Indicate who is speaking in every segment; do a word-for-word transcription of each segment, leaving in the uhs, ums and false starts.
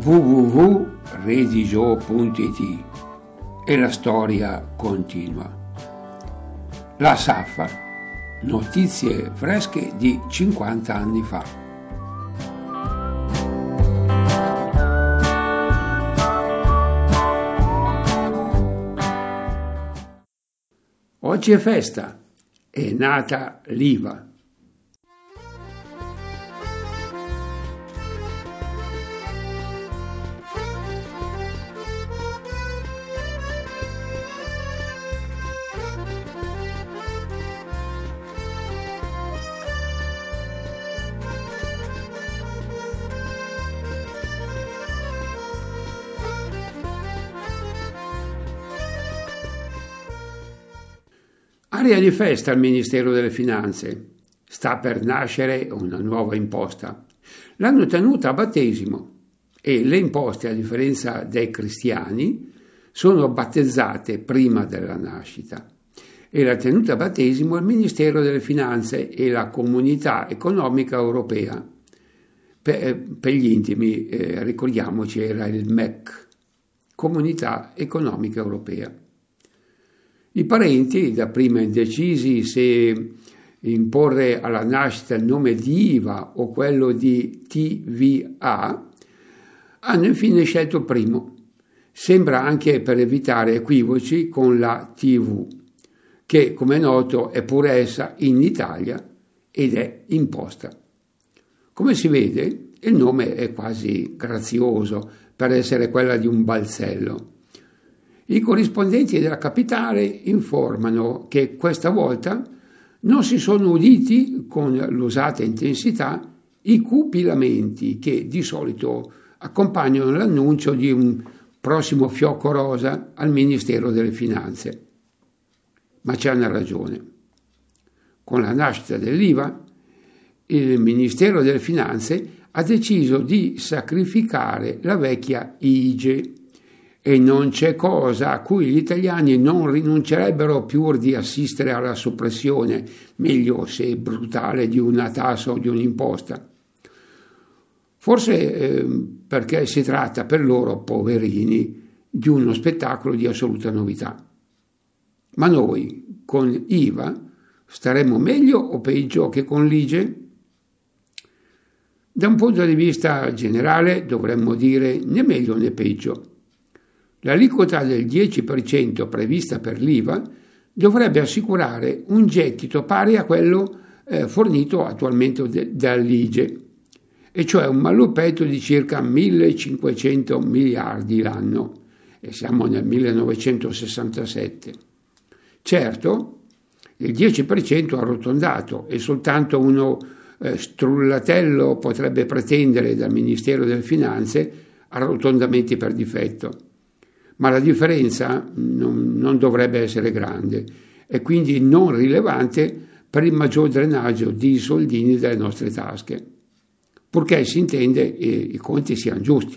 Speaker 1: w w w punto redigio punto i t e la storia continua. La Saffa, notizie fresche di cinquanta anni fa. Oggi è festa, è nata l'I V A. Aria di festa al Ministero delle Finanze. Sta per nascere una nuova imposta. L'hanno tenuta a battesimo e le imposte, a differenza dei cristiani, sono battezzate prima della nascita. E la tenuta a battesimo al Ministero delle Finanze e la Comunità Economica Europea. Per, per gli intimi, eh, ricordiamoci, era il M E C, Comunità Economica Europea. I parenti, dapprima indecisi se imporre alla nascita il nome di I V A o quello di T V A, hanno infine scelto il primo. Sembra anche per evitare equivoci con la T V, che come è noto è pure essa in Italia ed è imposta. Come si vede, il nome è quasi grazioso per essere quella di un balzello. I corrispondenti della capitale informano che questa volta non si sono uditi con l'usata intensità i cupi lamenti che di solito accompagnano l'annuncio di un prossimo fiocco rosa al Ministero delle Finanze. Ma c'è una ragione. Con la nascita dell'I V A, il Ministero delle Finanze ha deciso di sacrificare la vecchia I G E. E non c'è cosa a cui gli italiani non rinuncerebbero pur di assistere alla soppressione, meglio se brutale, di una tassa o di un'imposta. Forse eh, perché si tratta per loro, poverini, di uno spettacolo di assoluta novità. Ma noi, con I V A, staremmo meglio o peggio che con l'I G E? Da un punto di vista generale dovremmo dire né meglio né peggio. L'aliquota del dieci per cento prevista per l'I V A dovrebbe assicurare un gettito pari a quello eh, fornito attualmente de- dall'I G E, e cioè un malupetto di circa millecinquecento miliardi l'anno, e siamo nel millenovecentosessantasette. Certo, il dieci per cento arrotondato e soltanto uno eh, strullatello potrebbe pretendere dal Ministero delle Finanze arrotondamenti per difetto. Ma la differenza non, non dovrebbe essere grande e quindi non rilevante per il maggior drenaggio di soldini dalle nostre tasche, purché si intende e i conti siano giusti.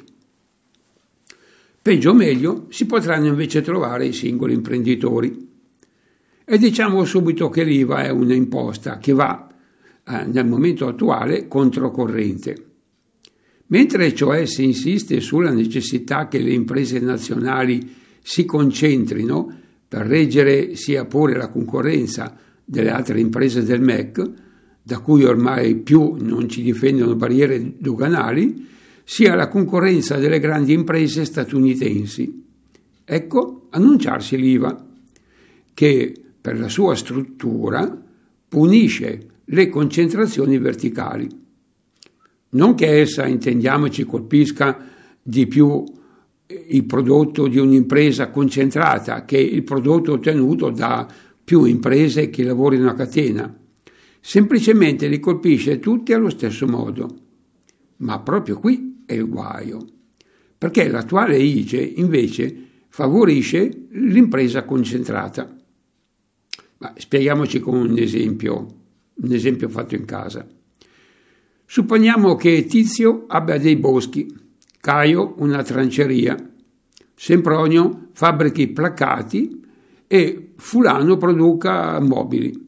Speaker 1: Peggio o meglio si potranno invece trovare i singoli imprenditori. E diciamo subito che l'I V A è un'imposta che va eh, nel momento attuale controcorrente. Mentre cioè si insiste sulla necessità che le imprese nazionali si concentrino per reggere sia pure la concorrenza delle altre imprese del M E C, da cui ormai più non ci difendono barriere doganali, sia la concorrenza delle grandi imprese statunitensi. Ecco annunciarsi l'I V A, che per la sua struttura punisce le concentrazioni verticali. Non che essa, intendiamoci, colpisca di più il prodotto di un'impresa concentrata che il prodotto ottenuto da più imprese che lavorano a catena. Semplicemente li colpisce tutti allo stesso modo. Ma proprio qui è il guaio, perché l'attuale I G E invece favorisce l'impresa concentrata. Ma spieghiamoci con un esempio, un esempio fatto in casa. Supponiamo che Tizio abbia dei boschi, Caio una tranceria, Sempronio fabbrichi placati e Fulano produca mobili.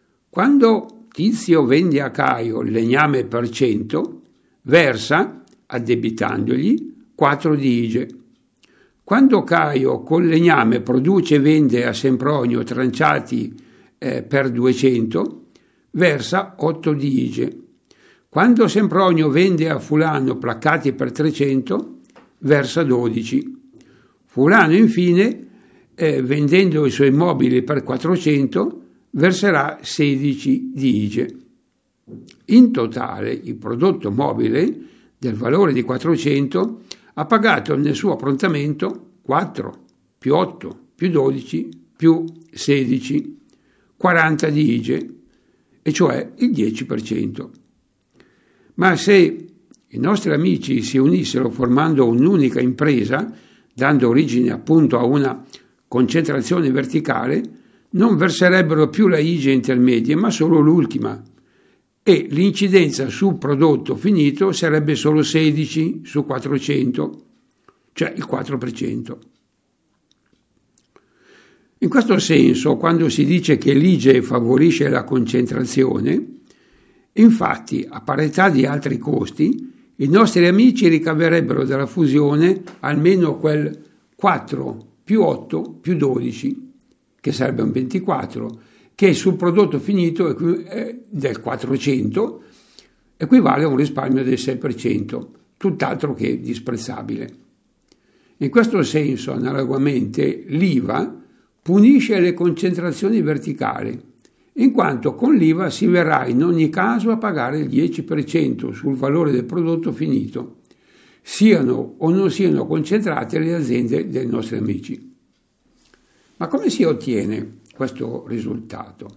Speaker 1: Quando Tizio vende a Caio il legname per cento, versa addebitandogli quattro di I G E. Quando Caio col legname produce e vende a Sempronio tranciati eh, per duecento, versa otto di I G E. Quando Sempronio vende a Fulano placcati per trecento, versa dodici. Fulano infine, eh, vendendo i suoi mobili per quattrocento, verserà sedici di I G E. In totale il prodotto mobile del valore di quattrocento ha pagato nel suo approntamento quattro più otto più dodici più sedici, quaranta di I G E, e cioè il dieci per cento. Ma se i nostri amici si unissero formando un'unica impresa, dando origine appunto a una concentrazione verticale, non verserebbero più la I G E intermedia, ma solo l'ultima, e l'incidenza sul prodotto finito sarebbe solo sedici su quattrocento, cioè il quattro per cento. In questo senso, quando si dice che l'I G E favorisce la concentrazione, infatti, a parità di altri costi, i nostri amici ricaverebbero dalla fusione almeno quel quattro più otto più dodici, che sarebbe un ventiquattro, che sul prodotto finito del quattrocento equivale a un risparmio del sei per cento, tutt'altro che disprezzabile. In questo senso, analogamente, l'I V A punisce le concentrazioni verticali, in quanto con l'I V A si verrà in ogni caso a pagare il dieci per cento sul valore del prodotto finito, siano o non siano concentrate le aziende dei nostri amici. Ma come si ottiene questo risultato?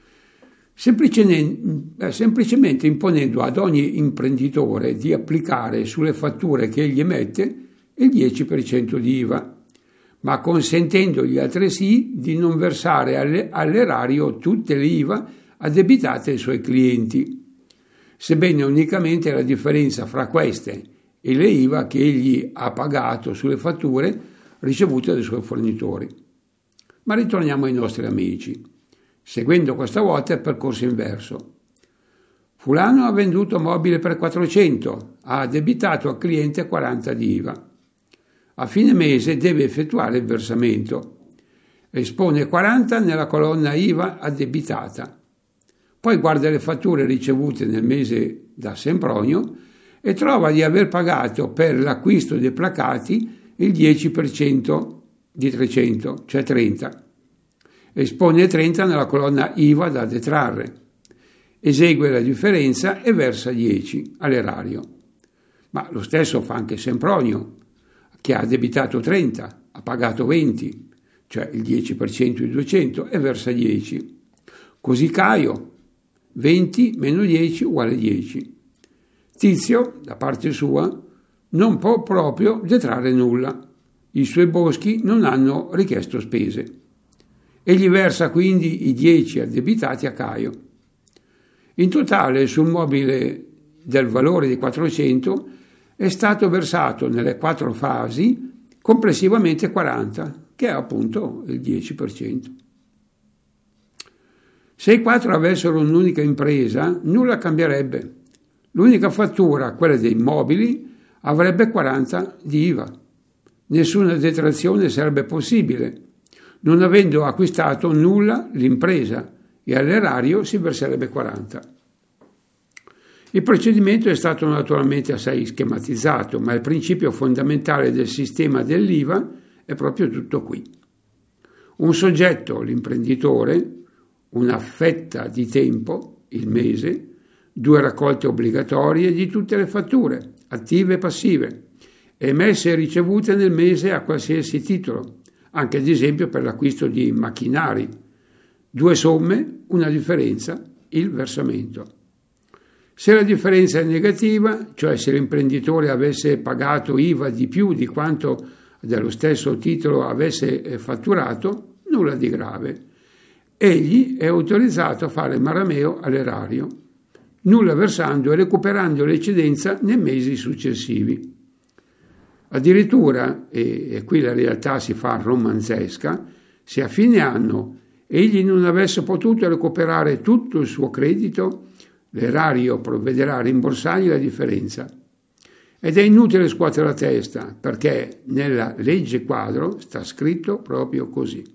Speaker 1: Semplicemente, semplicemente imponendo ad ogni imprenditore di applicare sulle fatture che egli emette il dieci per cento di I V A, ma consentendogli altresì di non versare alle, all'erario tutte le I V A addebitate ai suoi clienti, sebbene unicamente la differenza fra queste e le I V A che egli ha pagato sulle fatture ricevute dai suoi fornitori. Ma ritorniamo ai nostri amici, seguendo questa volta il percorso inverso. Fulano ha venduto mobile per quattrocento, ha addebitato al cliente quaranta di I V A. A fine mese deve effettuare il versamento. Espone quaranta nella colonna I V A addebitata. Poi guarda le fatture ricevute nel mese da Sempronio e trova di aver pagato per l'acquisto dei placati il dieci per cento di trecento, cioè trenta. Espone trenta nella colonna I V A da detrarre. Esegue la differenza e versa dieci all'erario. Ma lo stesso fa anche Sempronio, che ha addebitato trenta, ha pagato venti, cioè il dieci per cento di duecento, e versa dieci. Così Caio, venti meno dieci uguale dieci. Tizio, da parte sua, non può proprio detrarre nulla. I suoi boschi non hanno richiesto spese. Egli versa quindi i dieci addebitati a Caio. In totale, sul mobile del valore di quattrocento, è stato versato nelle quattro fasi complessivamente quaranta, che è appunto il dieci per cento. Se i quattro avessero un'unica impresa, nulla cambierebbe. L'unica fattura, quella dei mobili, avrebbe quaranta di I V A. Nessuna detrazione sarebbe possibile, non avendo acquistato nulla l'impresa, e all'erario si verserebbe quaranta. Il procedimento è stato naturalmente assai schematizzato, ma il principio fondamentale del sistema dell'I V A è proprio tutto qui. Un soggetto, l'imprenditore, una fetta di tempo, il mese, due raccolte obbligatorie di tutte le fatture, attive e passive, emesse e ricevute nel mese a qualsiasi titolo, anche ad esempio per l'acquisto di macchinari, due somme, una differenza, il versamento. Se la differenza è negativa, cioè se l'imprenditore avesse pagato I V A di più di quanto dello stesso titolo avesse fatturato, nulla di grave. Egli è autorizzato a fare marameo all'erario, nulla versando e recuperando l'eccedenza nei mesi successivi. Addirittura, e, e qui la realtà si fa romanzesca, se a fine anno egli non avesse potuto recuperare tutto il suo credito, l'erario provvederà a rimborsargli la differenza. Ed è inutile scuotere la testa, perché nella legge quadro sta scritto proprio così.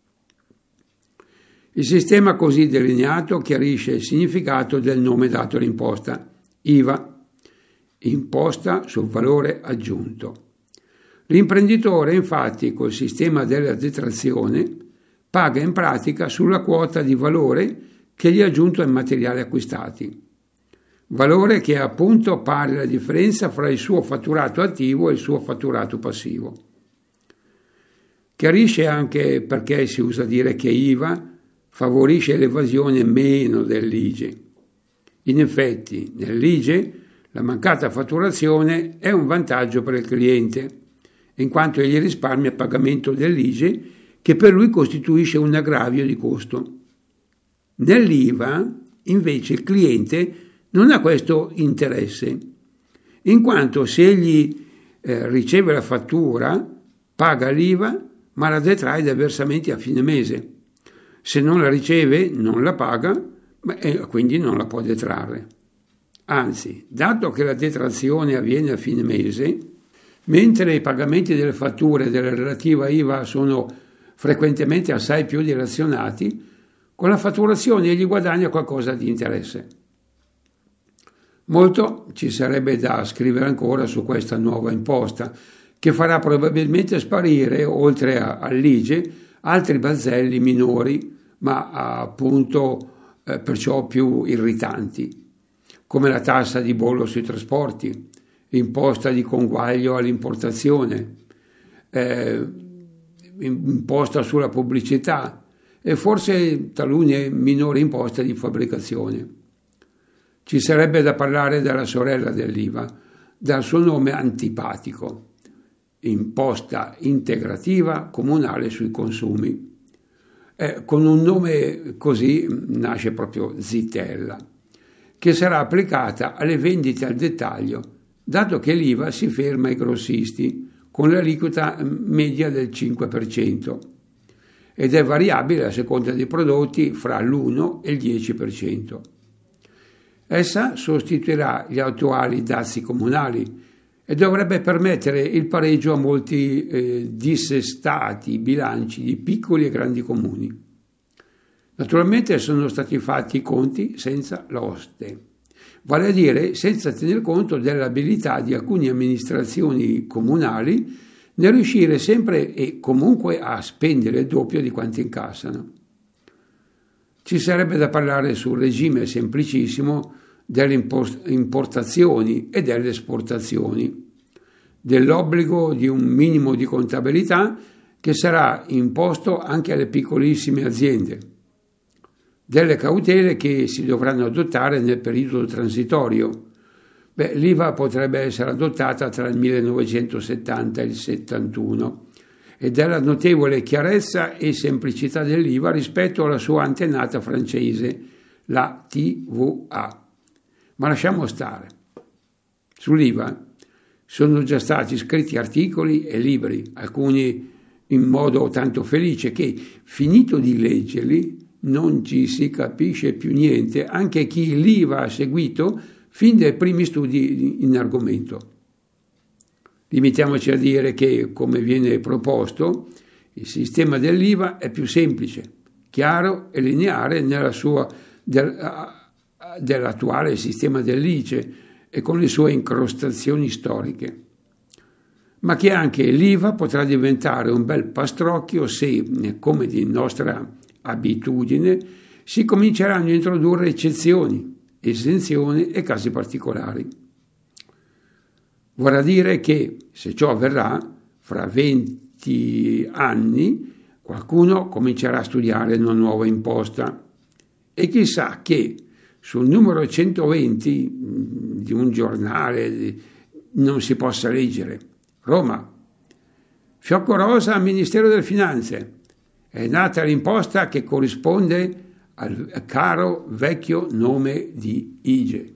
Speaker 1: Il sistema così delineato chiarisce il significato del nome dato all'imposta, I V A, imposta sul valore aggiunto. L'imprenditore, infatti, col sistema della detrazione, paga in pratica sulla quota di valore che gli è aggiunto ai materiali acquistati. Valore che è appunto pari alla differenza fra il suo fatturato attivo e il suo fatturato passivo. Chiarisce anche perché si usa dire che I V A favorisce l'evasione meno dell'I G E. In effetti, nell'I G E la mancata fatturazione è un vantaggio per il cliente, in quanto egli risparmia il pagamento dell'I G E che per lui costituisce un aggravio di costo. Nell'I V A, invece, il cliente non ha questo interesse, in quanto se egli eh, riceve la fattura, paga l'I V A, ma la detrae dai versamenti a fine mese. Se non la riceve, non la paga, e quindi non la può detrarre. Anzi, dato che la detrazione avviene a fine mese, mentre i pagamenti delle fatture della relativa I V A sono frequentemente assai più dilazionati, con la fatturazione egli guadagna qualcosa di interesse. Molto ci sarebbe da scrivere ancora su questa nuova imposta, che farà probabilmente sparire, oltre all'I G E, altri balzelli minori, ma appunto eh, perciò più irritanti, come la tassa di bollo sui trasporti, imposta di conguaglio all'importazione, eh, imposta sulla pubblicità e forse talune minori imposte di fabbricazione. Ci sarebbe da parlare della sorella dell'I V A, dal suo nome antipatico, imposta integrativa comunale sui consumi. Eh, con un nome così nasce proprio zitella, che sarà applicata alle vendite al dettaglio, dato che l'I V A si ferma ai grossisti con l'aliquota media del cinque per cento ed è variabile a seconda dei prodotti fra l'uno e il dieci per cento. Essa sostituirà gli attuali dazi comunali e dovrebbe permettere il pareggio a molti eh, dissestati bilanci di piccoli e grandi comuni. Naturalmente sono stati fatti i conti senza l'oste, vale a dire senza tener conto dell'abilità di alcune amministrazioni comunali nel riuscire sempre e comunque a spendere il doppio di quanto incassano. Ci sarebbe da parlare sul regime semplicissimo delle importazioni e delle esportazioni, dell'obbligo di un minimo di contabilità che sarà imposto anche alle piccolissime aziende, delle cautele che si dovranno adottare nel periodo transitorio. Beh, l'I V A potrebbe essere adottata tra il millenovecentosettanta e il settantuno e della notevole chiarezza e semplicità dell'I V A rispetto alla sua antenata francese, la T V A. Ma lasciamo stare. Sull'I V A sono già stati scritti articoli e libri, alcuni in modo tanto felice che, finito di leggerli, non ci si capisce più niente, anche chi l'I V A ha seguito fin dai primi studi in argomento. Limitiamoci a dire che, come viene proposto, il sistema dell'I V A è più semplice, chiaro e lineare nella sua, del, dell'attuale sistema dell'I C E e con le sue incrostazioni storiche, ma che anche l'I V A potrà diventare un bel pastrocchio se, come di nostra abitudine, si cominceranno a introdurre eccezioni, esenzioni e casi particolari. Vorrà dire che, se ciò avverrà, fra venti anni qualcuno comincerà a studiare una nuova imposta e chissà che sul numero centoventi di un giornale non si possa leggere: Roma, fiocco rosa al Ministero delle Finanze, è nata l'imposta che corrisponde al caro vecchio nome di I G E.